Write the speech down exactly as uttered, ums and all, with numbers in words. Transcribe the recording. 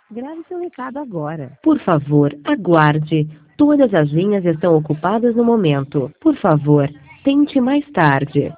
Grave seu recado agora. Por favor, aguarde. Todas as linhas estão ocupadas no momento. Por favor, tente mais tarde.